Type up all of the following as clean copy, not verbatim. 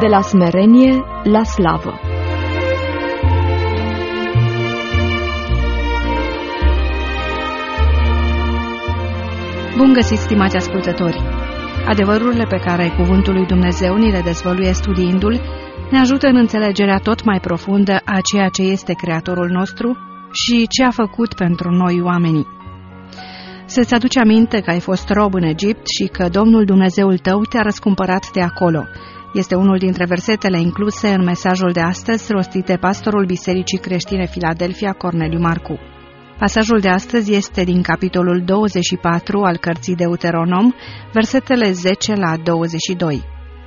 la smerenie la slavă. Bun găsit, stimați ascultători! Adevărurile pe care Cuvântul lui Dumnezeu ni le dezvăluie studiindu-l ne ajută în înțelegerea tot mai profundă a ceea ce este Creatorul nostru și ce a făcut pentru noi oamenii. Să-ți aduci aminte că ai fost rob în Egipt și că Domnul Dumnezeul tău te-a răscumpărat de acolo. Este unul dintre versetele incluse în mesajul de astăzi rostit de pastorul Bisericii Creștine Filadelfia, Corneliu Marcu. Pasajul de astăzi este din capitolul 24 al cărții Deuteronom, versetele 10 la 22.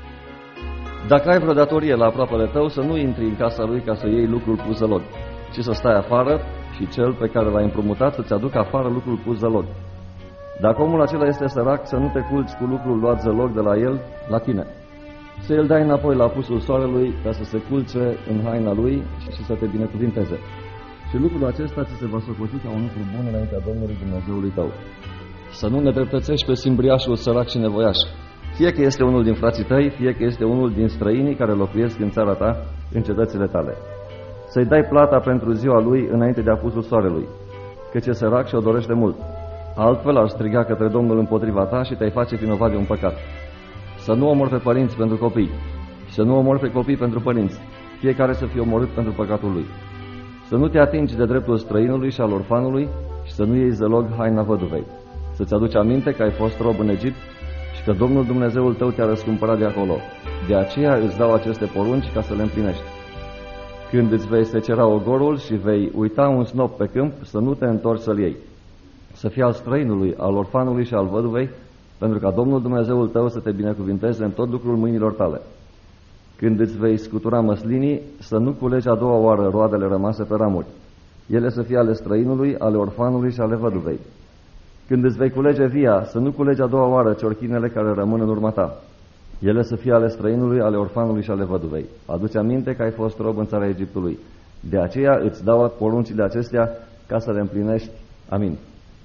Dacă ai vreo datorie la aproapele tău, să nu intri în casa lui ca să iei lucrul pus de log, ci să stai afară și cel pe care l-ai împrumutat să-ți aducă afară lucrul pus de log. Dacă omul acela este sărac, să nu te culci cu lucrul luat de log de la el la tine. Să îl dai înapoi la apusul soarelui ca să se culce în haina lui și să te binecuvinteze. Și lucrul acesta ți se va socoti ca un lucru bun înaintea Domnului Dumnezeului tău. Să nu nedreptățești pe simbriașul sărac și nevoiaș, fie că este unul din frații tăi, fie că este unul din străinii care locuiesc în țara ta, în cetățile tale. Să-i dai plata pentru ziua lui înainte de apusul soarelui, căci e sărac și o dorește mult. Altfel ar striga către Domnul împotriva ta și te-ai face vinovat de un păcat. Să nu omori pe părinți pentru copii și să nu omori pe copii pentru părinți, fiecare să fie omorât pentru păcatul lui. Să nu te atingi de dreptul străinului și al orfanului și să nu iei zelog haina văduvei. Să-ți aduci aminte că ai fost rob în Egipt și că Domnul Dumnezeul tău te-a răscumpărat de acolo. De aceea îți dau aceste porunci ca să le împlinești. Când îți vei secera ogorul și vei uita un snop pe câmp, să nu te întorci să-l iei. Să fii al străinului, al orfanului și al văduvei, pentru ca Domnul Dumnezeul tău să te binecuvinteze în tot lucrul mâinilor tale. Când îți vei scutura măslinii, să nu culegi a doua oară roadele rămase pe ramuri. Ele să fie ale străinului, ale orfanului și ale văduvei. Când îți vei culege via, să nu culegi a doua oară ciorchinele care rămân în urma ta. Ele să fie ale străinului, ale orfanului și ale văduvei. Adu-ți aminte că ai fost rob în țara Egiptului. De aceea îți dau poruncile acestea ca să le împlinești. Amin.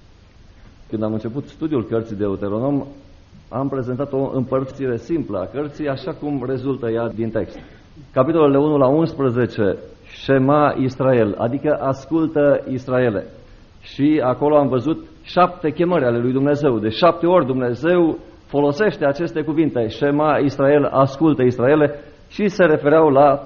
Când am început studiul cărții Deuteronom, am prezentat o împărțire simplă a cărții, așa cum rezultă ea din text. Capitolele 1 la 11, Shema Israel, adică ascultă Israele. Și acolo am văzut 7 chemări ale lui Dumnezeu. De 7 ori Dumnezeu folosește aceste cuvinte, Shema Israel, ascultă Israele, și se refereau la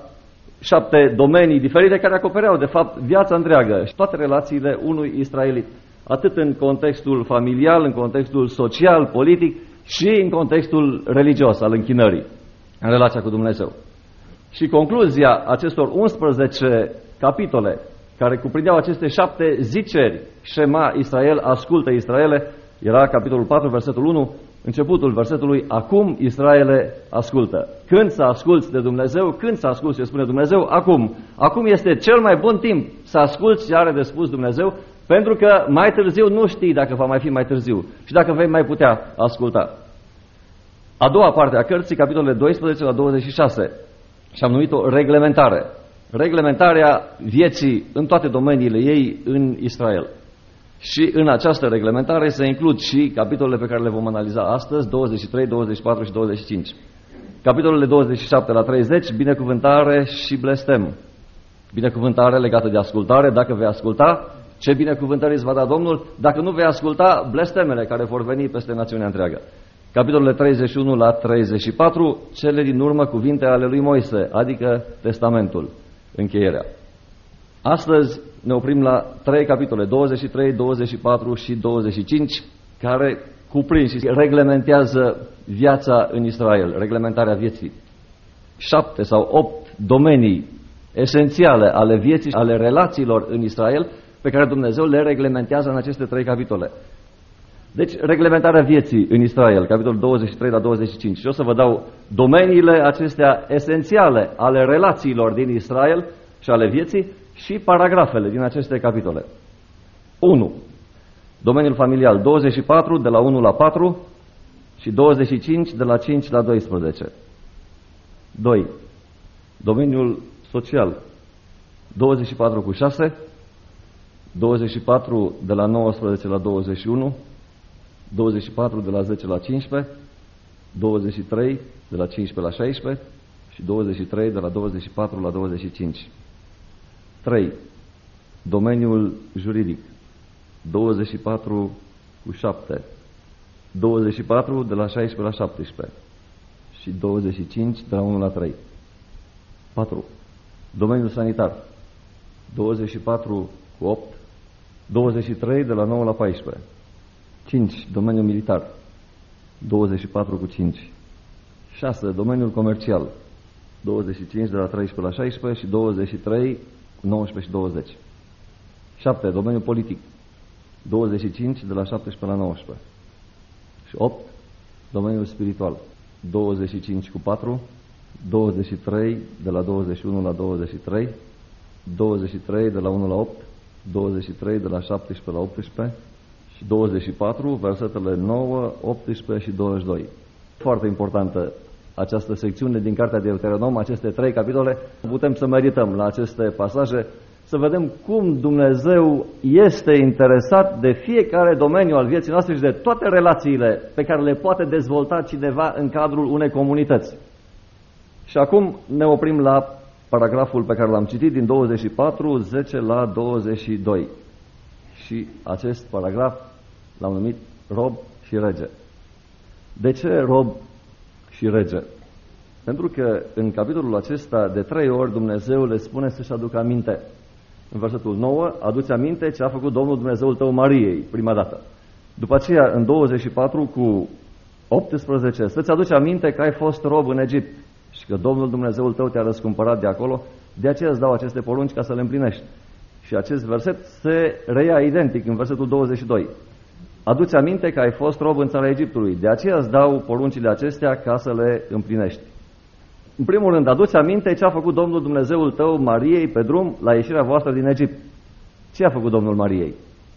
7 domenii diferite care acopereau, de fapt, viața întreagă și toate relațiile unui israelit. Atât în contextul familial, în contextul social, politic și în contextul religios al închinării, în relația cu Dumnezeu. Și concluzia acestor 11 capitole, care cuprindeau aceste 7 ziceri, Shema Israel, ascultă Israele, era capitolul 4, versetul 1, începutul versetului, acum Israele ascultă. Când să asculți de Dumnezeu, când să asculți ce spune Dumnezeu, acum. Acum este cel mai bun timp să asculți ce are de spus Dumnezeu, pentru că mai târziu nu știi dacă va mai fi mai târziu și dacă vei mai putea asculta. A doua parte a cărții, capitolele 12 la 26, și am numit-o reglementare. Reglementarea vieții în toate domeniile ei în Israel. Și în această reglementare se includ și capitolele pe care le vom analiza astăzi, 23, 24 și 25. Capitolele 27 la 30, binecuvântare și blestem. Binecuvântare legată de ascultare, dacă vei asculta, ce binecuvântări îți va da Domnul, dacă nu vei asculta, blestemele care vor veni peste națiunea întreagă. Capitolele 31 la 34, cele din urmă cuvinte ale lui Moise, adică testamentul, încheierea. Astăzi ne oprim la 3 capitole, 23, 24 și 25, care cuprind și reglementează viața în Israel, reglementarea vieții. 7 sau 8 domenii esențiale ale vieții, ale relațiilor în Israel, pe care Dumnezeu le reglementează în aceste 3 capitole. Deci, reglementarea vieții în Israel, capitolul 23 la 25. Și o să vă dau domeniile acestea esențiale ale relațiilor din Israel și ale vieții și paragrafele din aceste capitole. 1. Domeniul familial, 24 de la 1 la 4 și 25 de la 5 la 12. 2. Domeniul social, 24 cu 6, 24 de la 19 la 21, 24 de la 10 la 15, 23 de la 15 la 16, și 23 de la 24 la 25. 3. Domeniul juridic, 24 cu 7. 24 de la 16 la 17 și 25 de la 1 la 3. 4. Domeniul sanitar, 24 cu 8, 23 de la 9 la 14. 5. Domeniul militar, 24 cu 5. 6. Domeniul comercial, 25 de la 13 la 16 și 23 cu 19 și 20. 7. Domeniul politic, 25 de la 17 la 19. Și 8. Domeniul spiritual, 25 cu 4, 23 de la 21 la 23, 23 de la 1 la 8, 23 de la 17 la 18 și 24, versetele 9, 18 și 22. Foarte importantă această secțiune din Cartea de Deuteronom, aceste 3 capitole. Putem să medităm la aceste pasaje, să vedem cum Dumnezeu este interesat de fiecare domeniu al vieții noastre și de toate relațiile pe care le poate dezvolta cineva în cadrul unei comunități. Și acum ne oprim la paragraful pe care l-am citit din 24, 10 la 22. Și acest paragraf l-am numit rob și rege. De ce rob și rege? Pentru că în capitolul acesta de 3 ori Dumnezeu le spune să-și aducă aminte. În versetul 9, aduți aminte ce a făcut Domnul Dumnezeul tău Mariei, prima dată. După aceea, în 24 cu 18, să-ți aduci aminte că ai fost rob în Egipt și că Domnul Dumnezeul tău te-a răscumpărat de acolo, de aceea îți dau aceste porunci ca să le împlinești. Și acest verset se reia identic în versetul 22. Aduți aminte că ai fost rob în țara Egiptului, de aceea îți dau poruncile acestea ca să le împlinești. În primul rând, aduți aminte ce a făcut Domnul Dumnezeul tău Mariei pe drum la ieșirea voastră din Egipt. Ce a făcut Domnul Mariei?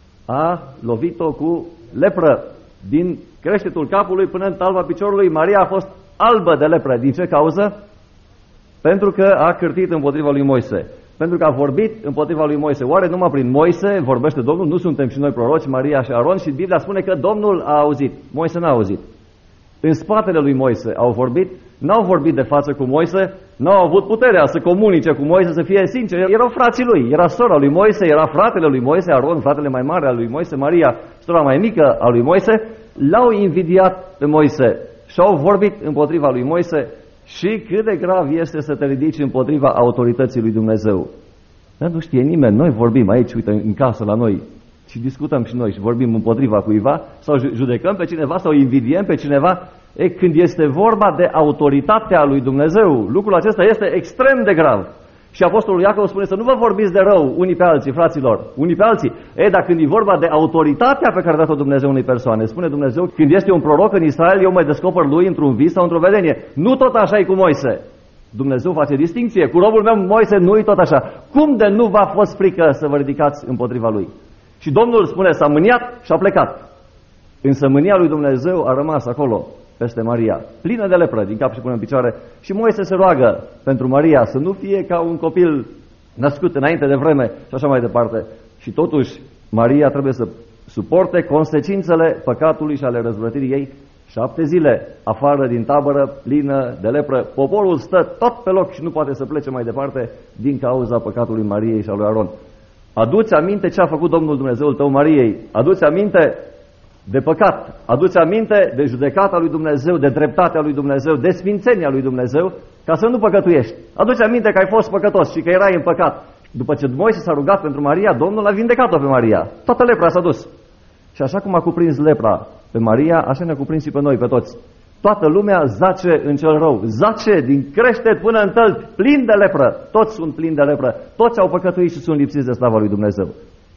A lovit-o cu lepră. Din creștetul capului până în talpa piciorului, Maria a fost albă de lepră. Din ce cauză? Pentru că a cârtit împotriva lui Moise. Pentru că a vorbit împotriva lui Moise. Oare numai prin Moise vorbește Domnul? Nu suntem și noi proroci, Maria și Aron? Și Biblia spune că Domnul a auzit. Moise n-a auzit. În spatele lui Moise au vorbit, n-au vorbit de față cu Moise, n-au avut puterea să comunice cu Moise, să fie sinceri. Erau frații lui, era sora lui Moise, era fratele lui Moise, Aron, fratele mai mare al lui Moise, Maria, sora mai mică a lui Moise. L-au invidiat pe Moise și au vorbit împotriva lui Moise. Și cât de grav este să te ridici împotriva autorității lui Dumnezeu. Dar nu știe nimeni, noi vorbim aici, uite, în casă la noi, și discutăm și noi și vorbim împotriva cuiva, sau judecăm pe cineva, sau invidiem pe cineva. Când este vorba de autoritatea lui Dumnezeu, lucrul acesta este extrem de grav. Și Apostolul Iacov spune să nu vă vorbiți de rău unii pe alții, fraților, unii pe alții. Dar când e vorba de autoritatea pe care a dat-o Dumnezeu unei persoane, spune Dumnezeu, când este un proroc în Israel, eu mă descoper lui într-un vis sau într-o vedenie. Nu tot așa e cu Moise. Dumnezeu face distinție. Cu robul meu Moise nu e tot așa. Cum de nu v-a fost frică să vă ridicați împotriva lui? Și Domnul spune, s-a mâniat și a plecat. Însă mânia lui Dumnezeu a rămas acolo, peste Maria, plină de lepră din cap și până în picioare. Și Moise se roagă pentru Maria să nu fie ca un copil născut înainte de vreme și așa mai departe. Și totuși Maria trebuie să suporte consecințele păcatului și ale răzvrătirii ei 7 zile afară din tabără, plină de lepră. Poporul stă tot pe loc și nu poate să plece mai departe din cauza păcatului Mariei și a lui Aron. Aduți aminte ce a făcut Domnul Dumnezeul tău Mariei. Aduți aminte de păcat. Aduți aminte de judecata lui Dumnezeu, de dreptatea lui Dumnezeu, de sfințenia lui Dumnezeu, ca să nu păcătuiești. Aduți aminte că ai fost păcătos și că erai în păcat. După ce Moise s-a rugat pentru Maria, Domnul a vindecat-o pe Maria. Toată lepra s-a dus. Și așa cum a cuprins lepra pe Maria, așa ne-a cuprins și pe noi, pe toți. Toată lumea zace în cel rău. Zace din creștet până în tălpi, plin de lepră. Toți sunt plini de lepră. Toți au păcătuit și sunt lipsiți de slava lui Dumnezeu.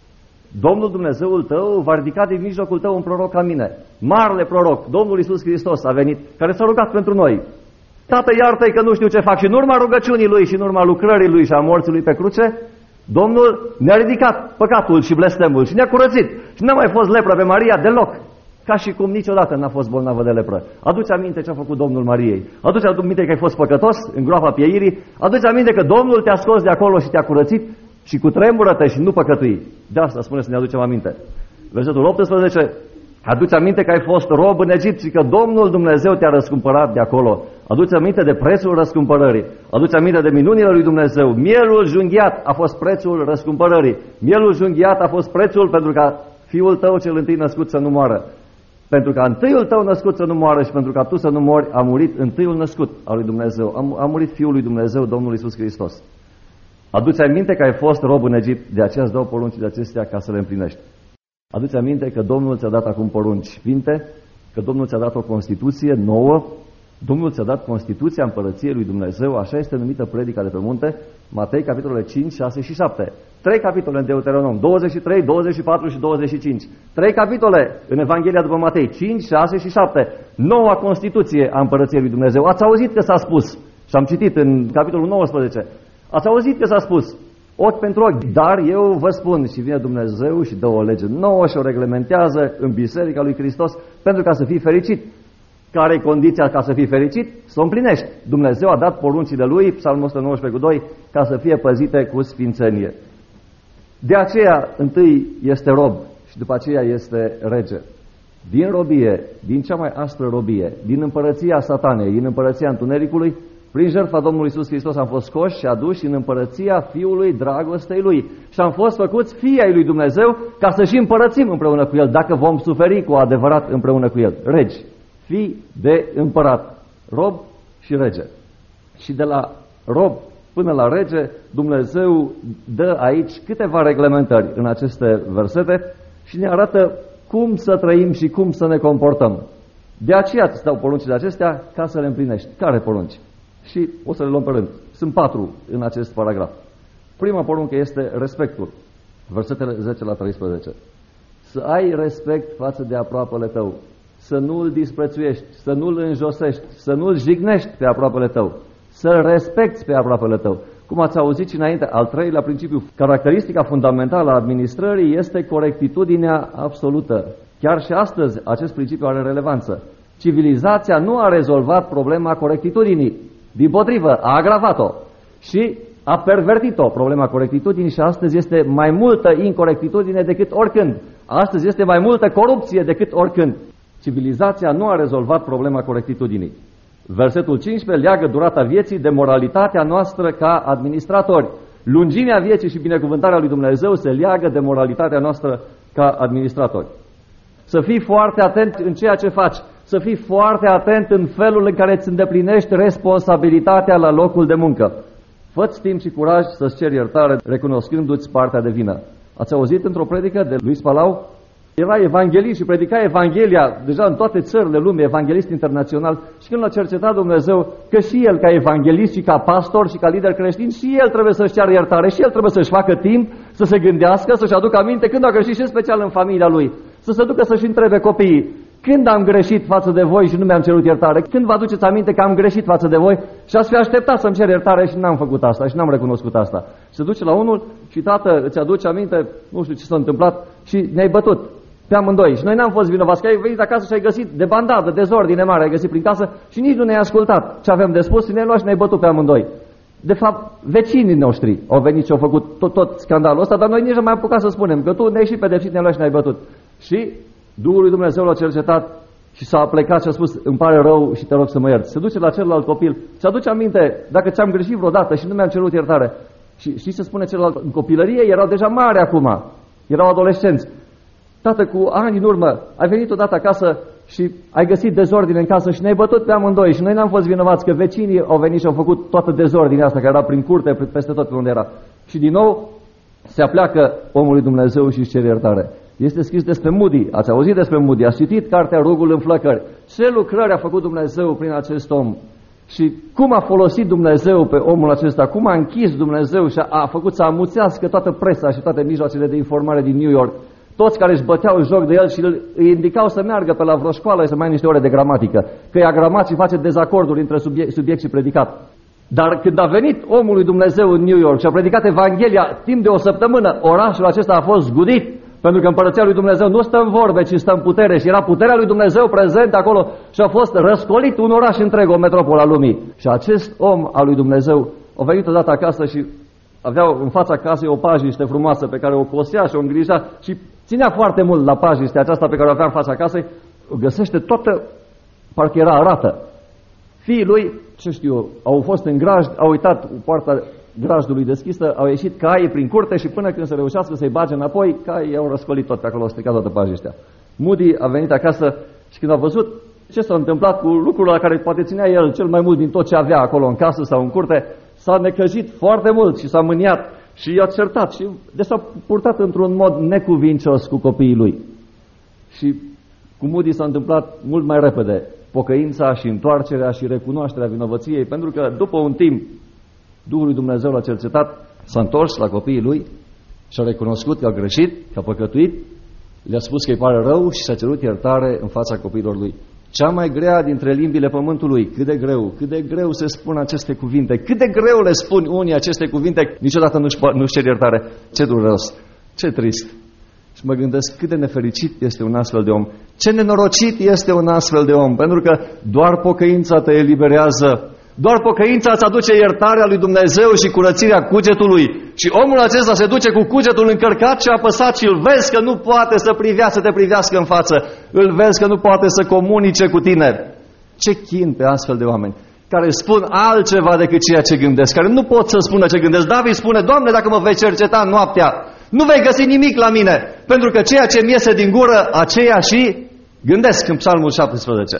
Domnul Dumnezeul tău va ridica din mijlocul tău un proroc ca mine. Marele proroc, Domnul Iisus Hristos a venit, care s-a rugat pentru noi. Tată, iartă-i că nu știu ce fac. Și în urma rugăciunii lui și în urma lucrării lui și a morții lui pe cruce, Domnul ne-a ridicat păcatul și blestemul și ne-a curățit. Și n-a mai fost lepră pe Maria deloc. Ca și cum niciodată n-a fost bolnavă de lepră. Aduți aminte ce a făcut Domnul Mariei. Aduți aminte că ai fost păcătos în groapa pieirii. Aduți aminte că Domnul te-a scos de acolo și te-a curățit. Și cu tremură-te și nu păcătui. De asta spune să ne aducem aminte. Versetul 18. Aduți aminte că ai fost rob în Egipt și că Domnul Dumnezeu te-a răscumpărat de acolo. Aduți aminte de prețul răscumpărării. Aduți aminte de minunile lui Dumnezeu. Mielul junghiat a fost prețul răscumpărării. Mielul junghiat a fost prețul pentru ca fiul tău cel întâi născut să nu moară. Pentru ca întâiul tău născut să nu moară și pentru ca tu să nu mori, a murit întâiul născut al lui Dumnezeu. A murit Fiul lui Dumnezeu, Domnul Iisus Hristos. Aduți aminte că ai fost rob în Egipt, de aceea îți dau poruncile acestea ca să le împlinești. Aduți aminte că Domnul ți-a dat acum porunci sfinte, că Domnul ți-a dat o Constituție nouă, Domnul ți-a dat Constituția Împărăției lui Dumnezeu, așa este numită predica de pe munte, Matei, capitolele 5, 6 și 7. 3 capitole în Deuteronom, 23, 24 și 25. 3 capitole în Evanghelia după Matei, 5, 6 și 7. Noua Constituție a Împărăției lui Dumnezeu. Ați auzit că s-a spus, și am citit în capitolul 19, ați auzit că s-a spus, ochi pentru ochi, dar eu vă spun, și vine Dumnezeu și dă o lege nouă și o reglementează în Biserica lui Hristos pentru ca să fii fericit. Care e condiția ca să fii fericit? Să o împlinești. Dumnezeu a dat poruncile lui, Psalmul 119 cu 2, ca să fie păzite cu sfințenie. De aceea, întâi este rob și după aceea este rege. Din robie, din cea mai aspră robie, din împărăția satanei, din împărăția întunericului, prin jertfa Domnului Iisus Hristos am fost scoși și aduși în împărăția Fiului dragostei Lui. Și am fost făcuți fii ai lui Dumnezeu ca să și împărățim împreună cu El, dacă vom suferi cu adevărat împreună cu El. Regi, fii de împărat, rob și rege. Și de la rob până la rege, Dumnezeu dă aici câteva reglementări în aceste versete și ne arată cum să trăim și cum să ne comportăm. De aceea îți dau poruncile acestea ca să le împlinești. Care porunci? Și o să le luăm pe rând. Sunt 4 în acest paragraf. Prima poruncă este respectul. Versetele 10 la 13. Să ai respect față de aproapele tău. Să nu îl disprețuiești, să nu îl înjosești, să nu îl jignești pe aproapele tău. Să respecti pe aproapele tău. Cum ați auzit și înainte, al treilea principiu, caracteristica fundamentală a administrării este corectitudinea absolută. Chiar și astăzi acest principiu are relevanță. Civilizația nu a rezolvat problema corectitudinii. Dimpotrivă, a agravat-o și a pervertit-o, problema corectitudinii, și astăzi este mai multă incorectitudine decât oricând. Astăzi este mai multă corupție decât oricând. Civilizația nu a rezolvat problema corectitudinii. Versetul 15 leagă durata vieții de moralitatea noastră ca administratori. Lungimea vieții și binecuvântarea lui Dumnezeu se leagă de moralitatea noastră ca administratori. Să fii foarte atent în ceea ce faci. Să fii foarte atent în felul în care îți îndeplinești responsabilitatea la locul de muncă. Fă-ți timp și curaj să-ți ceri iertare, recunoscându-ți partea de vină. Ați auzit într-o predică de Luis Palau? Era evanghelist și predica Evanghelia deja în toate țările lumii, evanghelist internațional, și când l-a cercetat Dumnezeu că și el ca evanghelist și ca pastor și ca lider creștin, și el trebuie să-și ceară iertare, și el trebuie să-și facă timp, să se gândească, să-și aducă aminte când a greșit, și în special în familia lui, să se ducă să-și întrebe copiii: când am greșit față de voi și nu mi-am cerut iertare? Când vă aduceți aminte că am greșit față de voi și ați fi așteptat să-mi cer iertare și n-am făcut asta și n-am recunoscut asta? Se duce la unul și: tată, îți aduce aminte, nu știu ce s-a întâmplat și ne-ai bătut pe amândoi. Și noi n-am fost vinovați, că ai venit acasă și ai găsit de bandadă, dezordine mare, ai găsit prin casă și nici nu ne-ai ascultat ce avem de spus și ne-ai luat și ne-ai bătut pe amândoi. De fapt, vecinii noștri au venit și au făcut tot scandalul ăsta, dar noi nici nu mai am apucat să spunem că tu ne-ai și pedepsit, ne-ai luat și ne-ai bătut. Și Duhul lui Dumnezeu l-a cercetat și s-a plecat și a spus: îmi pare rău și te rog să mă ierți. Se duce la celălalt copil, ți-aduce aminte dacă ți-am greșit vreodată și nu mi-am cerut iertare? Și știi ce spune celălalt? În copilărie erau deja mari acum, erau adolescenți. Tată, cu ani în urmă ai venit odată acasă și ai găsit dezordine în casă și ne-ai bătut pe amândoi și noi n-am fost vinovați, că vecinii au venit și au făcut toată dezordinea asta care era prin curte, peste tot pe unde era. Și din nou se apleacă omul lui Dumnezeu și își cere iertare. Este scris despre Moody, ați auzit despre Moody, ați citit cartea Rugul în flăcări. Ce lucrări a făcut Dumnezeu prin acest om și cum a folosit Dumnezeu pe omul acesta, cum a închis Dumnezeu și a făcut să amuțească toată presa și toate mijloacele de informare din New York. Toți care își băteau joc de el și îi indicau să meargă pe la vreo școală să mai ia niște ore de gramatică, că e agramat și face dezacorduri între subiect și predicat. Dar când a venit omul lui Dumnezeu în New York și a predicat Evanghelia timp de o săptămână, orașul acesta a fost zgudit, pentru că împărăția lui Dumnezeu nu stă în vorbe, ci stă în putere, și era puterea lui Dumnezeu prezent acolo și a fost răscolit un oraș întreg, o metropolă a lumii. Și acest om al lui Dumnezeu a venit odată acasă și aveau în fața casei o pajiște frumoasă pe care o cosea și o îngrija și ținea foarte mult la pajiștea aceasta pe care o avea în fața casei, o găsește toată, parcă era arată. Fiii lui, ce știu eu, au fost în grajd, au uitat poarta grajdului deschisă, au ieșit caii prin curte și până când se reușească să-i bage înapoi, caii i-au răscolit tot pe acolo, au stricat toată pajiștea. Moody a venit acasă și când a văzut ce s-a întâmplat cu lucrul la care poate ținea el cel mai mult din tot ce avea acolo în casă sau în curte, s-a necăjit foarte mult și s-a mâniat și i-a certat și s-a purtat într-un mod necuvincios cu copiii lui. Și cu Moody s-a întâmplat mult mai repede pocăința și întoarcerea și recunoașterea vinovăției, pentru că după un timp Duhul lui Dumnezeu l-a cercetat, s-a întors la copiii lui și a recunoscut că a greșit, că a păcătuit, le-a spus că îi pare rău și s-a cerut iertare în fața copiilor lui. Cea mai grea dintre limbile pământului, cât de greu se spun aceste cuvinte, cât de greu le spun unii aceste cuvinte, niciodată nu-și cer iertare. Ce dureros, ce trist. Și mă gândesc cât de nefericit este un astfel de om, ce nenorocit este un astfel de om, pentru că doar pocăința te eliberează. Doar pocăința îți aduce iertarea lui Dumnezeu și curățirea cugetului. Și omul acesta se duce cu cugetul încărcat și apăsat și îl vezi că nu poate să te privească în față. Îl vezi că nu poate să comunice cu tine. Ce chin pe astfel de oameni care spun altceva decât ceea ce gândesc, care nu pot să spună ce gândesc. David spune, Doamne, dacă mă vei cerceta noaptea, nu vei găsi nimic la mine, pentru că ceea ce mi iese din gură, aceea și gândesc, în Psalmul 17.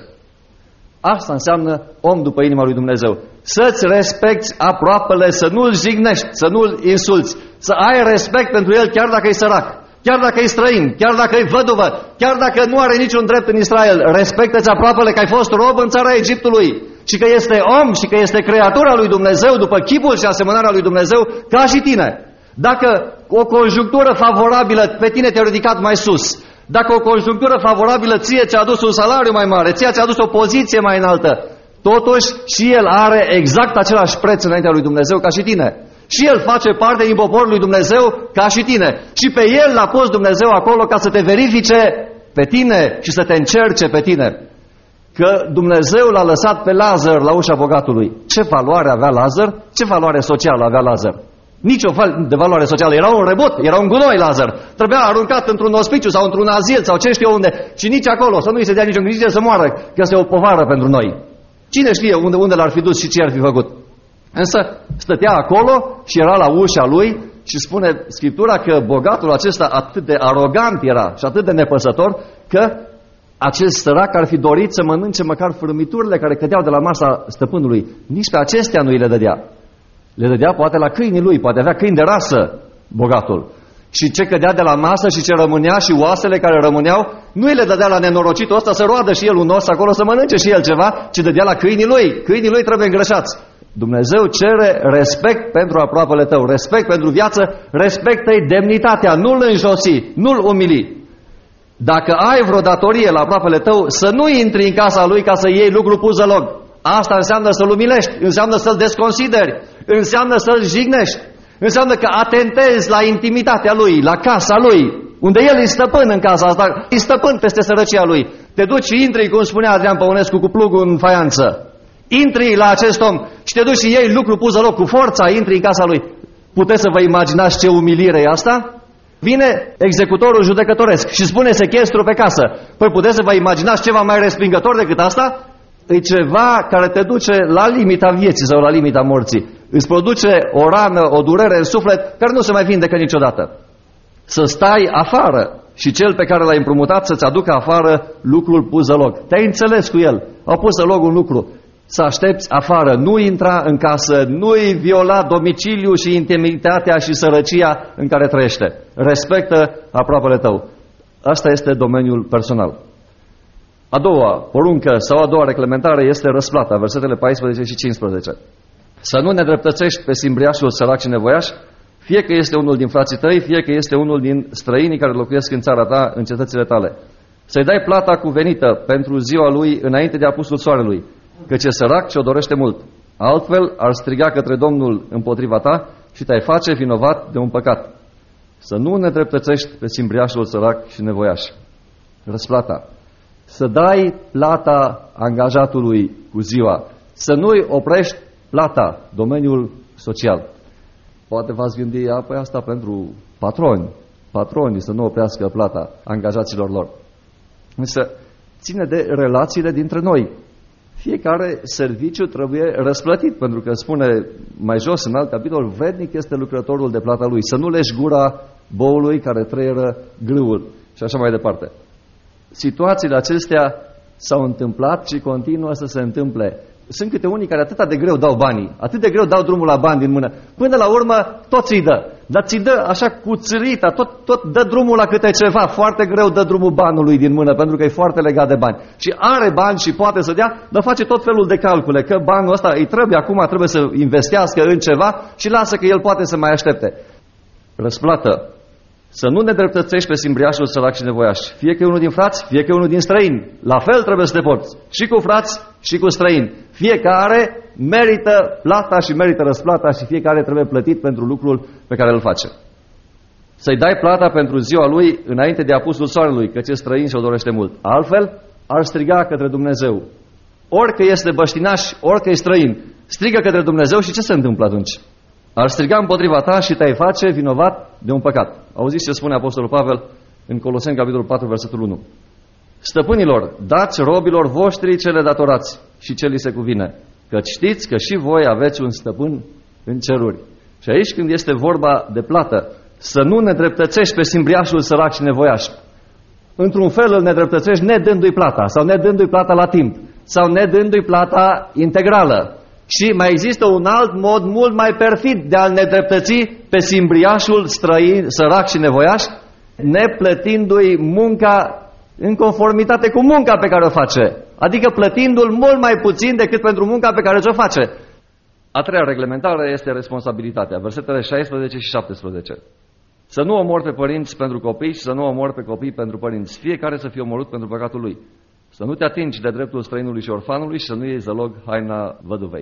Asta înseamnă om după inima lui Dumnezeu. Să-ți respecti aproapele, să nu-l jignești, să nu-l insulți, să ai respect pentru el chiar dacă e sărac, chiar dacă e străin, chiar dacă e văduvă, chiar dacă nu are niciun drept în Israel. Respectă-ți aproapele că ai fost rob în țara Egiptului și că este om și că este creatura lui Dumnezeu după chipul și asemănarea lui Dumnezeu ca și tine. Dacă o conjunctură favorabilă pe tine te-a ridicat mai sus, dacă o conjunctură favorabilă ție ți-a adus un salariu mai mare, ți-a adus o poziție mai înaltă, totuși și el are exact același preț înaintea lui Dumnezeu ca și tine. Și el face parte din poporul lui Dumnezeu ca și tine. Și pe el l-a pus Dumnezeu acolo ca să te verifice pe tine și să te încerce pe tine. Că Dumnezeu l-a lăsat pe Lazar la ușa bogatului. Ce valoare avea Lazar? Ce valoare socială avea Lazar? Nicio fel de valoare socială. Era un rebot, era un gunoi Lazar. Trebuia aruncat într-un ospiciu sau într-un azil sau ce știu unde. Și nici acolo, să nu-i se dea nicio îngrijire să moară, că este o povară pentru noi. Cine știe unde l-ar fi dus și ce ar fi făcut. Însă stătea acolo și era la ușa lui și spune Scriptura că bogatul acesta atât de arogant era și atât de nepăsător că acest sărac ar fi dorit să mănânce măcar fărâmiturile care cădeau de la masa stăpânului. Nici pe acestea nu îi le dădea. Le dădea poate la câinii lui, poate avea câini de rasă, bogatul. Și ce cădea de la masă și ce rămânea și oasele care rămâneau, nu îi le dădea la nenorocitul ăsta să roadă și el un os acolo să mănânce și el ceva, ci dădea la câinii lui. Câinii lui trebuie îngrășați. Dumnezeu cere respect pentru aproapele tău, respect pentru viață, respectă-i demnitatea, nu-l înjosi, nu-l umili. Dacă ai vreo datorie la aproapele tău, să nu intri în casa lui ca să iei lucru pus deloc. Asta înseamnă să-l umilești, înseamnă să-l desconsideri, înseamnă să-l jignești, înseamnă că atentezi la intimitatea lui, la casa lui, unde el e stăpân în casa asta, e stăpân peste sărăcia lui. Te duci și intri, cum spunea Adrian Păunescu, cu plugul în faianță. Intri la acest om și te duci și iei lucru pus deloc cu forța, intri în casa lui. Puteți să vă imaginați ce umilire e asta? Vine executorul judecătoresc și spune sechestru pe casă. Păi puteți să vă imaginați ceva mai respingător decât asta? E ceva care te duce la limita vieții sau la limita morții. Îți produce o rană, o durere în suflet care nu se mai vindecă niciodată. Să stai afară și cel pe care l-ai împrumutat să-ți aducă afară lucrul pus deloc. Te-ai înțeles cu el, au pus deloc un lucru. Să aștepți afară, nu intra în casă, nu-i viola domiciliu și intimitatea și sărăcia în care trăiește. Respectă aproapele tău. Asta este domeniul personal. A doua poruncă sau a doua reglementare este răsplata, versetele 14 și 15. Să nu nedreptățești pe simbriașul sărac și nevoiaș, fie că este unul din frații tăi, fie că este unul din străinii care locuiesc în țara ta, în cetățile tale. Să-i dai plata cuvenită pentru ziua lui înainte de apusul soarelui, căci e sărac și o dorește mult. Altfel ar striga către Domnul împotriva ta și te-ai face vinovat de un păcat. Să nu nedreptățești pe simbriașul sărac și nevoiaș. Răsplata. Să dai plata angajatului cu ziua. Să nu-i oprești plata, domeniul social. Poate v-ați gândi, păi asta pentru patronii să nu oprească plata angajaților lor. Însă ține de relațiile dintre noi. Fiecare serviciu trebuie răsplătit, pentru că spune mai jos în alt capitol, vrednic este lucrătorul de plata lui, să nu leși gura boului care trăieră grâul și așa mai departe. Situațiile acestea s-au întâmplat și continuă să se întâmple. Sunt câte unii care atât de greu dau banii, atât de greu dau drumul la bani din mână, până la urmă tot ți-i dă. Dar ți-i dă așa cu țărita, tot dă drumul la câte ceva, foarte greu dă drumul banului din mână, pentru că e foarte legat de bani. Și are bani și poate să dea, dar face tot felul de calcule, că banul ăsta îi trebuie, acum trebuie să investească în ceva și lasă că el poate să mai aștepte. Răsplată. Să nu ne dreptățești pe simbriașul sărac și nevoiaș. Fie că e unul din frați, fie că e unul din străini. La fel trebuie să te porți. Și cu frați și cu străini. Fiecare merită plata și merită răsplata și fiecare trebuie plătit pentru lucrul pe care îl face. Să-i dai plata pentru ziua lui înainte de apusul soarelui, căci e străin și o dorește mult. Altfel, ar striga către Dumnezeu. Orică este băștinaș, orică e străin, strigă către Dumnezeu și ce se întâmplă atunci? Ar striga împotriva ta și te-ai face vinovat de un păcat. Auziți ce spune Apostolul Pavel în Coloseni, capitolul 4, versetul 1. Stăpânilor, dați robilor voștri ce le datorați și ce li se cuvine, căci știți că și voi aveți un stăpân în ceruri. Și aici când este vorba de plată, să nu ne dreptățești pe simbriașul sărac și nevoiaș. Într-un fel îl nedreptățești nedându-i plata, sau nedându-i plata la timp, sau nedându-i plata integrală. Și mai există un alt mod mult mai perfid de a-l nedreptăți pe simbriașul străin, sărac și nevoiaș, neplătindu-i munca în conformitate cu munca pe care o face. Adică plătindu-l mult mai puțin decât pentru munca pe care ți-o face. A treia reglementare este responsabilitatea. Versetele 16 și 17. Să nu omori pe părinți pentru copii și să nu omori pe copii pentru părinți. Fiecare să fie omorât pentru păcatul lui. Să nu te atingi de dreptul străinului și orfanului și să nu iei zălog haina văduvei.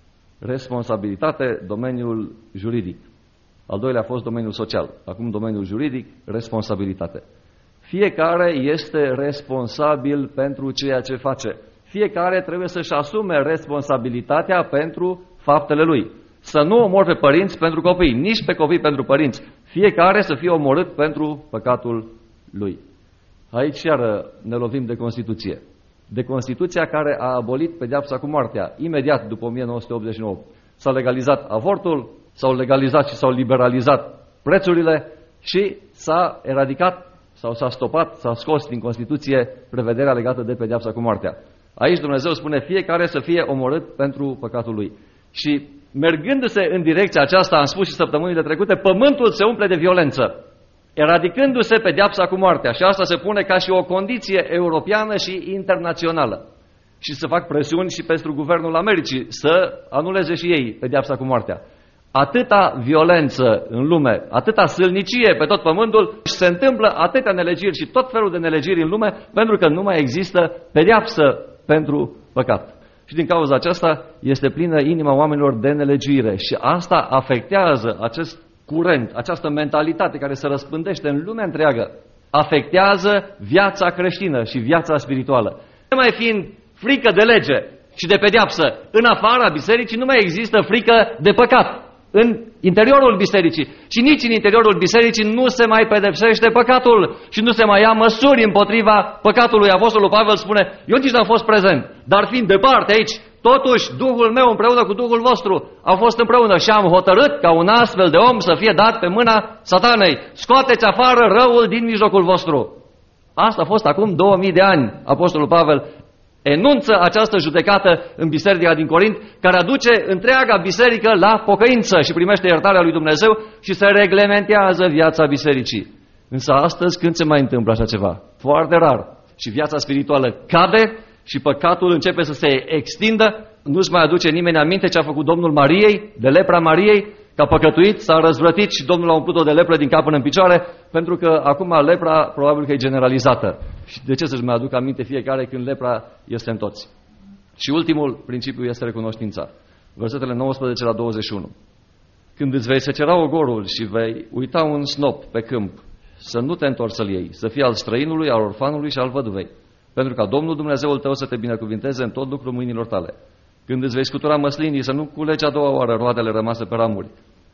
Responsabilitate, domeniul juridic. Al doilea a fost domeniul social. Acum domeniul juridic, responsabilitate. Fiecare este responsabil pentru ceea ce face. Fiecare trebuie să-și asume responsabilitatea pentru faptele lui. Să nu omori pe părinți pentru copii, nici pe copii pentru părinți. Fiecare să fie omorât pentru păcatul lui. Aici iară ne lovim de Constituție. De Constituția care a abolit pedeapsa cu moartea imediat după 1989. S-a legalizat avortul, s-au legalizat și s-au liberalizat prețurile și s-a eradicat sau s-a stopat, s-a scos din Constituție prevederea legată de pedeapsa cu moartea. Aici Dumnezeu spune fiecare să fie omorât pentru păcatul lui. Și mergându-se în direcția aceasta, am spus și săptămânile trecute, pământul se umple de violență. Eradicându-se pedeapsa cu moartea. Și asta se pune ca și o condiție europeană și internațională. Și să fac presiuni și pentru guvernul Americii să anuleze și ei pedeapsa cu moartea. Atâta violență în lume, atâta sâlnicie pe tot pământul și se întâmplă atâtea nelegiri și tot felul de nelegiri în lume pentru că nu mai există pedeapsă pentru păcat. Și din cauza aceasta este plină inima oamenilor de nelegire și asta afectează acest curent, această mentalitate care se răspândește în lumea întreagă, afectează viața creștină și viața spirituală. Mai fiind frică de lege și de pedeapsă în afara bisericii, nu mai există frică de păcat în interiorul bisericii. Și nici în interiorul bisericii nu se mai pedepsește păcatul și nu se mai ia măsuri împotriva păcatului. Apostolul Pavel spune, eu nici n-am fost prezent, dar fiind departe aici, totuși Duhul meu împreună cu Duhul vostru au fost împreună și am hotărât ca un astfel de om să fie dat pe mâna satanei. Scoateți afară răul din mijlocul vostru. Asta a fost acum 2000 de ani. Apostolul Pavel enunță această judecată în biserica din Corint, care aduce întreaga biserică la pocăință și primește iertarea lui Dumnezeu și se reglementează viața bisericii. Însă astăzi când se mai întâmplă așa ceva? Foarte rar. Și viața spirituală cade și păcatul începe să se extindă. Nu-și mai aduce nimeni aminte ce a făcut Domnul Mariei, de lepra Mariei, că a păcătuit, s-a răzvrătit și Domnul a umplut-o de lepră din cap până în picioare, pentru că acum lepra probabil că e generalizată. Și de ce să-și mai aducă aminte fiecare când lepra este în toți? Și ultimul principiu este recunoștința. Versetele 19 la 21. Când îți vei secera ogorul și vei uita un snop pe câmp, să nu te întorci să-l iei, să fie al străinului, al orfanului și al văduvei, pentru ca Domnul Dumnezeul tău să te binecuvinteze în tot lucrul mâinilor tale. Când îți vei scutura măslinii, să nu culegi a doua oară roadele rămase pe ramuri,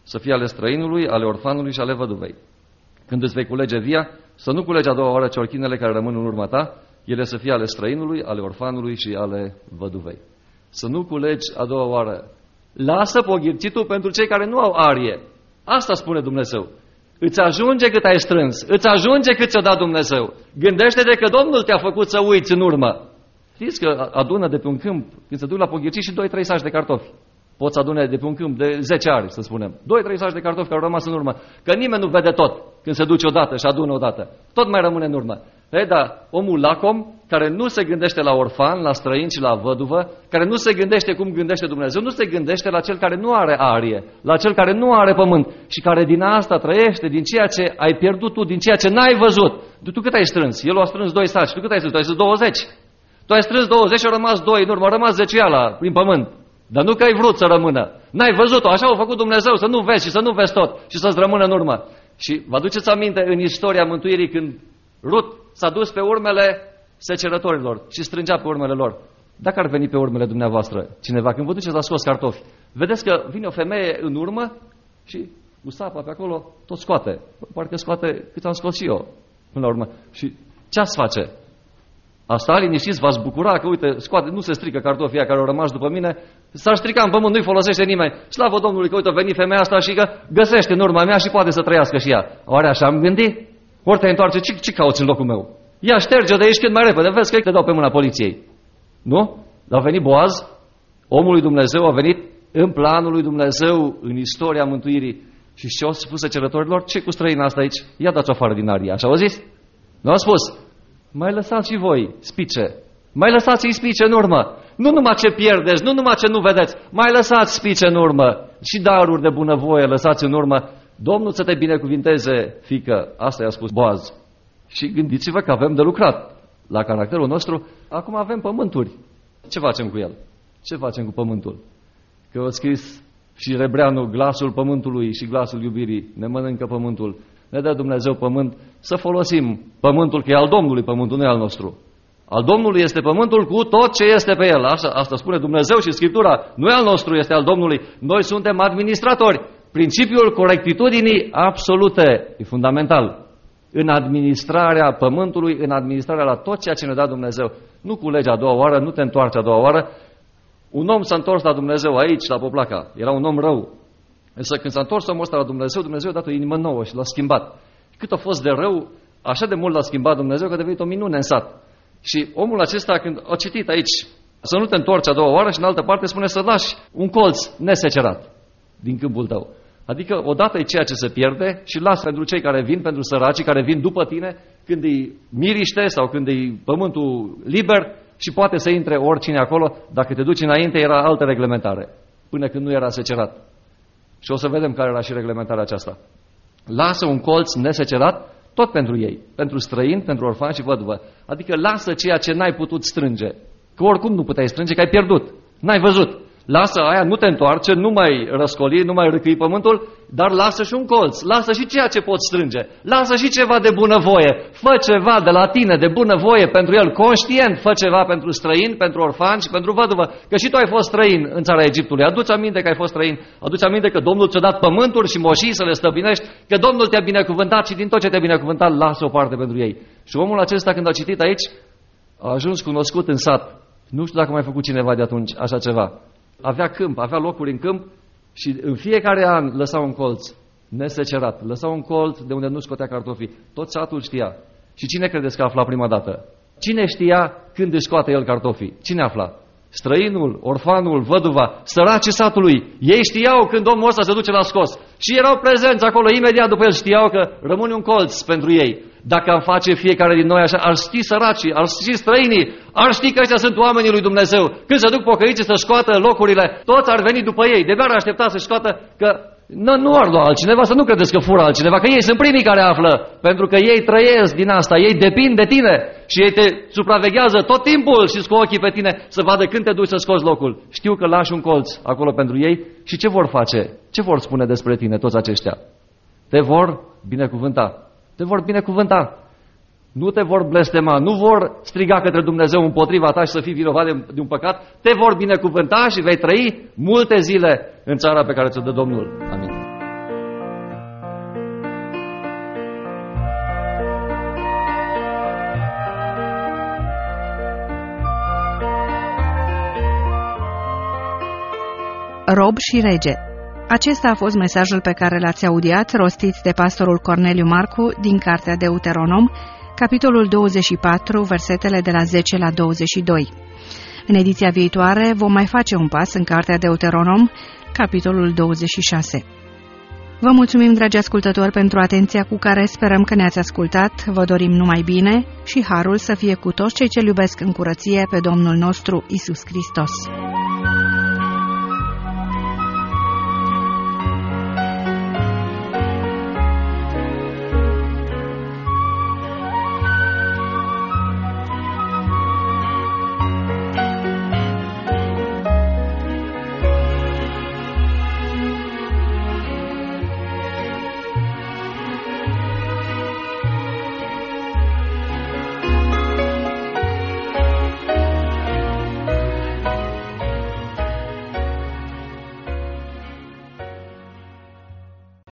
să fie ale străinului, ale orfanului și ale văduvei. Când îți vei culege via, să nu culegi a doua oară ciorchinele care rămân în urma ta, ele să fie ale străinului, ale orfanului și ale văduvei. Să nu culegi a doua oară. Lasă poghirțitul pentru cei care nu au arie. Asta spune Dumnezeu. Îți ajunge cât ai strâns, îți ajunge cât ți-a dat Dumnezeu. Gândește-te că Domnul te-a făcut să uiți în urmă. Știți că adună de pe un câmp, când se duc la poghirții, și 2-3 saci de cartofi. Poți adune de pe un câmp de 10 ari, să spunem. 2-3 saci de cartofi care au rămas în urmă. Că nimeni nu vede tot când se duce odată și adună odată. Tot mai rămâne în urmă. Dar omul lacom, care nu se gândește la orfan, la străin și la văduvă, care nu se gândește cum gândește Dumnezeu, nu se gândește la cel care nu are arie, la cel care nu are pământ și care din asta trăiește, din ceea ce ai pierdut tu, din ceea ce n-ai văzut. Tu cât ai strâns? El a strâns 2 saci. Tu cât ai strâns? Tu ai strâns 20. Tu ai strâns 20 și au rămas 2 în urmă, au rămas zeciala prin pământ. Dar nu că ai vrut să rămână. N-ai văzut-o, așa a făcut Dumnezeu, să nu vezi și să nu vezi tot și să-ți rămână în urmă. Și vă aduceți aminte în istoria mântuirii când Rut s-a dus pe urmele secerătorilor și strângea pe urmele lor. Dacă ar veni pe urmele dumneavoastră cineva, când vă duceți la scos cartofi, vedeți că vine o femeie în urmă și cu sapa pe acolo tot scoate. Parcă scoate cât am scos și eu până la urmă. Și ce ați face? Asta liniștiți, v-ați bucura că, uite, scoate, nu se strică cartofii care au rămas după mine, s-ar strica în pământ, nu-i folosește nimeni. Slavă Domnului că, uite, a venit femeia asta și că găsește în urma mea și poate să trăiască și ea. Oare așa am gândit? Ori te întoarce, ce cauți în locul meu? Ia șterge de aici cât mai repede, vezi că te dau pe mâna poliției. Nu? A venit Boaz, omul lui Dumnezeu, a venit în planul lui Dumnezeu, în istoria mântuirii. Și ce au spus cerătorilor? Ce cu străina asta aici? Ia dați-o afară din aria. Așa au zis? Nu au spus. Mai lăsați și voi spice. Mai lăsați-i spice în urmă. Nu numai ce pierdeți, nu numai ce nu vedeți. Mai lăsați spice în urmă. Și daruri de bunăvoie lăsați în urmă. Domnul să te binecuvinteze, fiică. Asta i-a spus Boaz. Și gândiți-vă că avem de lucrat la caracterul nostru. Acum avem pământuri. Ce facem cu el? Ce facem cu pământul? Că a scris și Rebreanu, glasul pământului și glasul iubirii. Ne mănâncă pământul. Ne dă Dumnezeu pământ, să folosim pământul, că e al Domnului pământul, nu e al nostru. Al Domnului este pământul cu tot ce este pe el. Asta spune Dumnezeu și Scriptura. Nu e al nostru, este al Domnului. Noi suntem administratori. Principiul corectitudinii absolute e fundamental. În administrarea pământului, în administrarea la tot ceea ce ne-a dat Dumnezeu. Nu culegi a doua oară, nu te întoarce a doua oară. Un om s-a întors la Dumnezeu aici, la Poplaca. Era un om rău. Însă când s-a întors omul ăsta la Dumnezeu, Dumnezeu a dat o inimă nouă și l-a schimbat. Cât a fost de rău, așa de mult l-a schimbat Dumnezeu că a devenit o minune în sat. Și omul acesta, când a citit aici, să nu te întorci a doua oară, și în altă parte spune să lași un colț nesecerat din câmpul tău. Adică odată e ceea ce se pierde și lasă pentru cei care vin, pentru săracii care vin după tine, când e miriște sau când e pământul liber și poate să intre oricine acolo. Dacă te duci înainte, era altă reglementare, până când nu era secerat. Și o să vedem care era și reglementarea aceasta. Lasă un colț nesecerat tot pentru ei, pentru străini, pentru orfani și văduvă. Adică lasă ceea ce n-ai putut strânge. Că oricum nu puteai strânge, că ai pierdut. N-ai văzut. Lasă aia, nu te întoarce, nu mai răscoli, nu mai râcâi pământul, dar lasă și un colț, lasă și ceea ce poți strânge, lasă și ceva de bunăvoie, fă ceva de la tine de bunăvoie pentru el, conștient, fă ceva pentru străini, pentru orfani și pentru văduvă, că și tu ai fost străin în țara Egiptului, aduți aminte că ai fost străin, aduți aminte că Domnul ți-a dat pământuri și moșii să le stăpânești, că Domnul te-a binecuvântat și din tot ce te-a binecuvântat, lasă o parte pentru ei. Și omul acesta, când a citit aici, a ajuns cunoscut în sat. Nu știu dacă a mai făcut cineva de atunci așa ceva. Avea câmp, avea locuri în câmp și în fiecare an lăsa un colț nesecerat, lăsa un colț de unde nu scotea cartofii. Tot satul știa. Și cine credeți că afla prima dată? Cine știa când își scoate el cartofii? Cine afla? Străinul, orfanul, văduva, săracii satului. Ei știau când omul ăsta se duce la scos. Și erau prezenți acolo, imediat după el știau că rămâne un colț pentru ei. Dacă am face fiecare din noi așa, ar ști săracii, ar ști străinii, ar ști că ăștia sunt oamenii lui Dumnezeu. Când se duc pocăiții să scoată locurile, toți ar veni după ei. De-abia ar aștepta să scoată că nu ar lua altcineva, să nu credeți că fură altcineva, că ei sunt primii care află, pentru că ei trăiesc din asta, ei depind de tine și ei te supraveghează tot timpul și cu ochii pe tine să vadă când te duci să scoți locul. Știu că lași un colț acolo pentru ei și ce vor face? Ce vor spune despre tine toți aceștia? Te vor binecuvânta. Te vor binecuvânta. Nu te vor blestema, nu vor striga către Dumnezeu împotriva ta și să fii vinovat de un păcat. Te vor binecuvânta și vei trăi multe zile în țara pe care ți-o dă Domnul. Amin. rob și rege. Acesta a fost mesajul pe care l-ați audiat, rostit de pastorul Corneliu Marcu din Cartea Deuteronom, capitolul 24, versetele de la 10 la 22. În ediția viitoare vom mai face un pas în Cartea Deuteronom, capitolul 26. Vă mulțumim, dragi ascultători, pentru atenția cu care sperăm că ne-ați ascultat, vă dorim numai bine și harul să fie cu toți cei ce iubesc în curăție pe Domnul nostru Iisus Hristos.